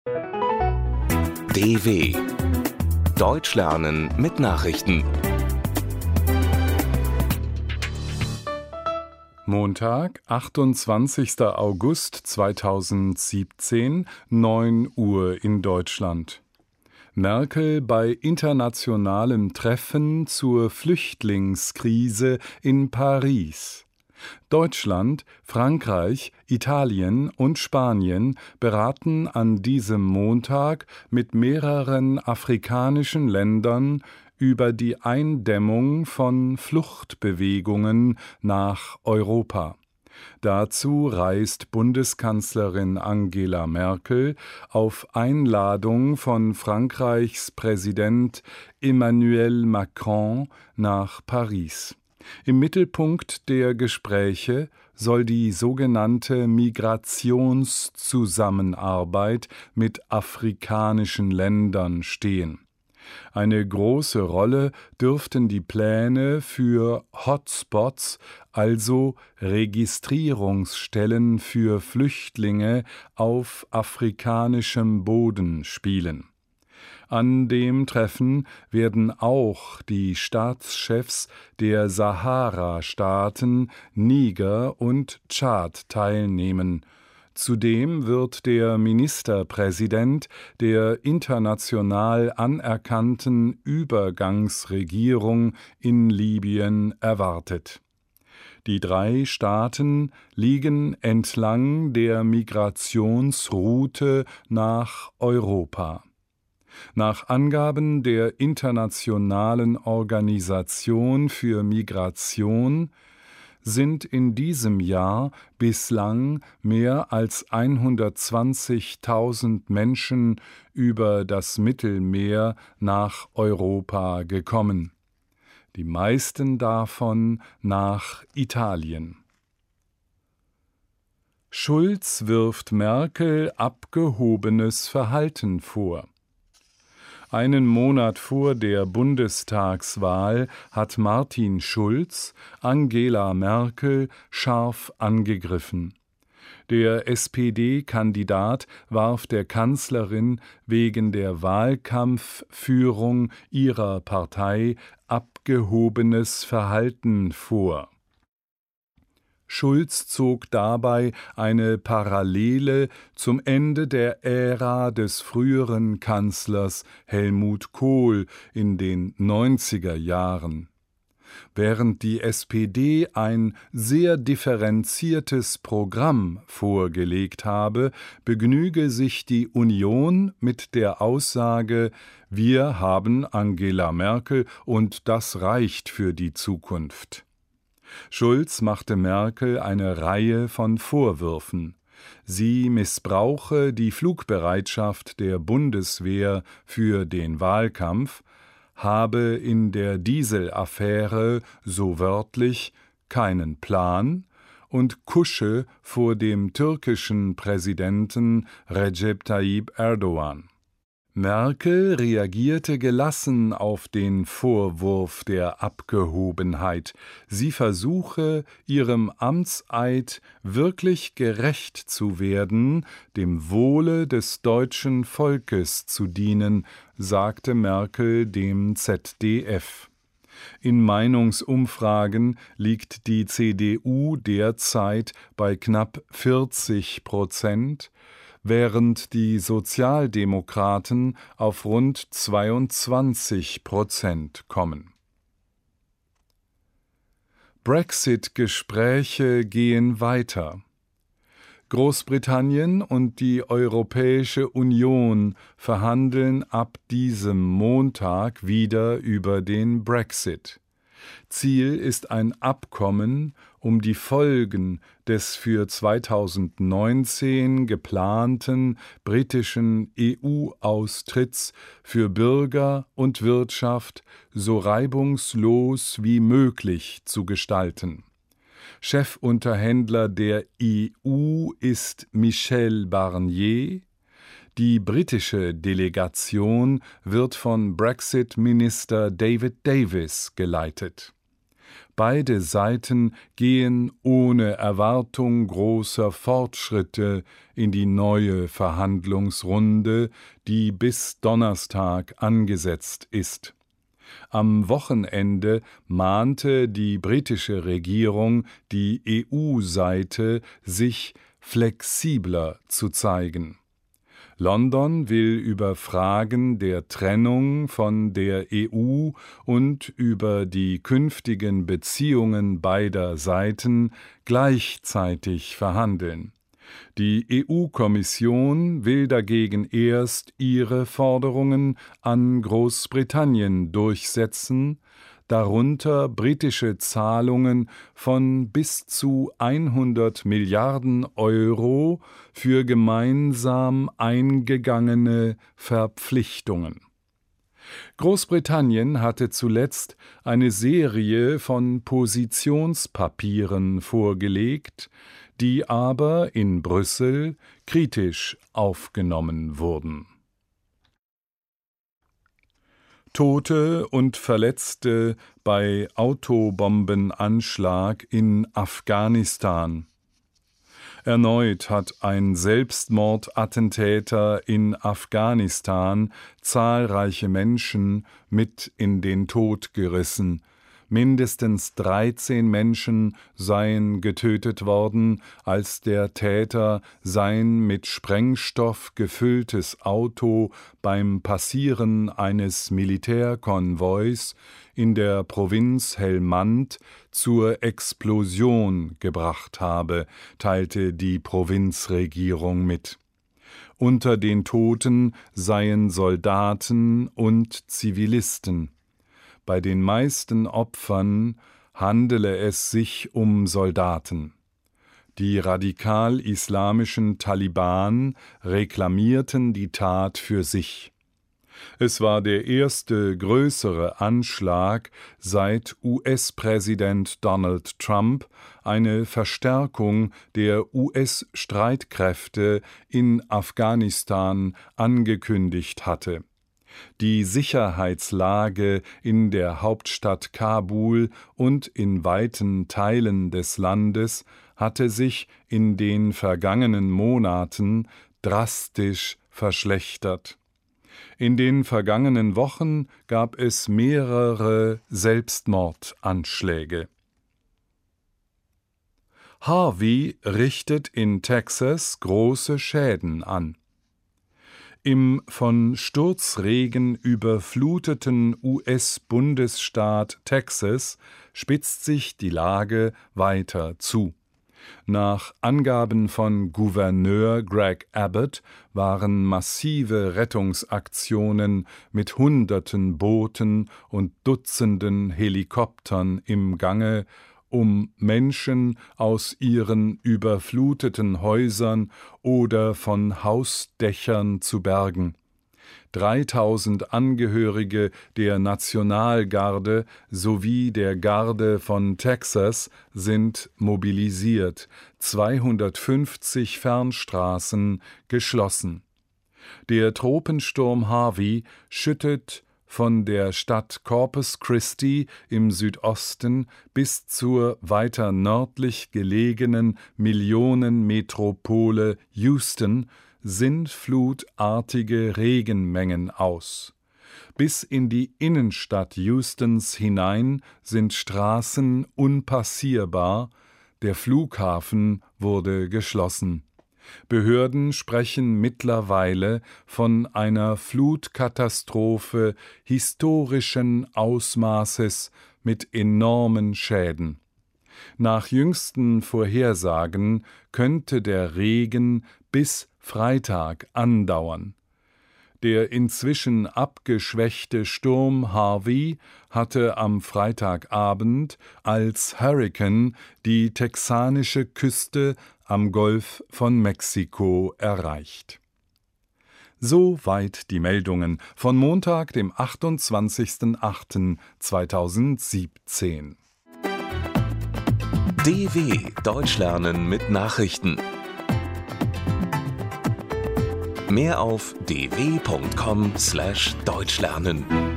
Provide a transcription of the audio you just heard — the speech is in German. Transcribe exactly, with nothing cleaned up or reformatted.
D W Deutsch lernen mit Nachrichten. Montag, achtundzwanzigster August zweitausendsiebzehn, neun Uhr in Deutschland. Merkel bei internationalem Treffen zur Flüchtlingskrise in Paris. Deutschland, Frankreich, Italien und Spanien beraten an diesem Montag mit mehreren afrikanischen Ländern über die Eindämmung von Fluchtbewegungen nach Europa. Dazu reist Bundeskanzlerin Angela Merkel auf Einladung von Frankreichs Präsident Emmanuel Macron nach Paris. Im Mittelpunkt der Gespräche soll die sogenannte Migrationszusammenarbeit mit afrikanischen Ländern stehen. Eine große Rolle dürften die Pläne für Hotspots, also Registrierungsstellen für Flüchtlinge auf afrikanischem Boden, spielen. An dem Treffen werden auch die Staatschefs der Sahara-Staaten Niger und Tschad teilnehmen. Zudem wird der Ministerpräsident der international anerkannten Übergangsregierung in Libyen erwartet. Die drei Staaten liegen entlang der Migrationsroute nach Europa. Nach Angaben der Internationalen Organisation für Migration sind in diesem Jahr bislang mehr als hundertzwanzigtausend Menschen über das Mittelmeer nach Europa gekommen. Die meisten davon nach Italien. Schulz wirft Merkel abgehobenes Verhalten vor. Einen Monat vor der Bundestagswahl hat Martin Schulz Angela Merkel scharf angegriffen. Der S P D-Kandidat warf der Kanzlerin wegen der Wahlkampfführung ihrer Partei abgehobenes Verhalten vor. Schulz zog dabei eine Parallele zum Ende der Ära des früheren Kanzlers Helmut Kohl in den neunziger Jahren. Während die S P D ein sehr differenziertes Programm vorgelegt habe, begnüge sich die Union mit der Aussage: Wir haben Angela Merkel und das reicht für die Zukunft. Schulz machte Merkel eine Reihe von Vorwürfen. Sie missbrauche die Flugbereitschaft der Bundeswehr für den Wahlkampf, habe in der Dieselaffäre, so wörtlich, keinen Plan und kusche vor dem türkischen Präsidenten Recep Tayyip Erdogan. Merkel reagierte gelassen auf den Vorwurf der Abgehobenheit. Sie versuche, ihrem Amtseid wirklich gerecht zu werden, dem Wohle des deutschen Volkes zu dienen, sagte Merkel dem Z D F. In Meinungsumfragen liegt die C D U derzeit bei knapp vierzig Prozent, während die Sozialdemokraten auf rund zweiundzwanzig Prozent kommen. Brexit-Gespräche gehen weiter. Großbritannien und die Europäische Union verhandeln ab diesem Montag wieder über den Brexit. Ziel ist ein Abkommen, um die Folgen des für zweitausendneunzehn geplanten britischen E U-Austritts für Bürger und Wirtschaft so reibungslos wie möglich zu gestalten. Chefunterhändler der E U ist Michel Barnier. Die britische Delegation wird von Brexit-Minister David Davis geleitet. Beide Seiten gehen ohne Erwartung großer Fortschritte in die neue Verhandlungsrunde, die bis Donnerstag angesetzt ist. Am Wochenende mahnte die britische Regierung die E U-Seite, sich flexibler zu zeigen. London will über Fragen der Trennung von der E U und über die künftigen Beziehungen beider Seiten gleichzeitig verhandeln. Die E U-Kommission will dagegen erst ihre Forderungen an Großbritannien durchsetzen, darunter britische Zahlungen von bis zu hundert Milliarden Euro für gemeinsam eingegangene Verpflichtungen. Großbritannien hatte zuletzt eine Serie von Positionspapieren vorgelegt, die aber in Brüssel kritisch aufgenommen wurden. Tote und Verletzte bei Autobombenanschlag in Afghanistan. Erneut hat ein Selbstmordattentäter in Afghanistan zahlreiche Menschen mit in den Tod gerissen. Mindestens dreizehn Menschen seien getötet worden, als der Täter sein mit Sprengstoff gefülltes Auto beim Passieren eines Militärkonvois in der Provinz Helmand zur Explosion gebracht habe, teilte die Provinzregierung mit. Unter den Toten seien Soldaten und Zivilisten. Bei den meisten Opfern handele es sich um Soldaten. Die radikal-islamischen Taliban reklamierten die Tat für sich. Es war der erste größere Anschlag seit U S-Präsident Donald Trump eine Verstärkung der U S-Streitkräfte in Afghanistan angekündigt hatte. Die Sicherheitslage in der Hauptstadt Kabul und in weiten Teilen des Landes hatte sich in den vergangenen Monaten drastisch verschlechtert. In den vergangenen Wochen gab es mehrere Selbstmordanschläge. Harvey richtet in Texas große Schäden an. Im von Sturzregen überfluteten U S-Bundesstaat Texas spitzt sich die Lage weiter zu. Nach Angaben von Gouverneur Greg Abbott waren massive Rettungsaktionen mit Hunderten Booten und Dutzenden Helikoptern im Gange, um Menschen aus ihren überfluteten Häusern oder von Hausdächern zu bergen. dreitausend Angehörige der Nationalgarde sowie der Garde von Texas sind mobilisiert, zweihundertfünfzig Fernstraßen geschlossen. Der Tropensturm Harvey schüttet von der Stadt Corpus Christi im Südosten bis zur weiter nördlich gelegenen Millionenmetropole Houston sintflutartige Regenmengen aus. Bis in die Innenstadt Houstons hinein sind Straßen unpassierbar, der Flughafen wurde geschlossen. Behörden sprechen mittlerweile von einer Flutkatastrophe historischen Ausmaßes mit enormen Schäden. Nach jüngsten Vorhersagen könnte der Regen bis Freitag andauern. Der inzwischen abgeschwächte Sturm Harvey hatte am Freitagabend als Hurrikan die texanische Küste am Golf von Mexiko erreicht. Soweit die Meldungen von Montag, dem achtundzwanzigsten achten zweitausendsiebzehn. D W Deutsch lernen mit Nachrichten. Mehr auf d w punkt com slash deutschlernen.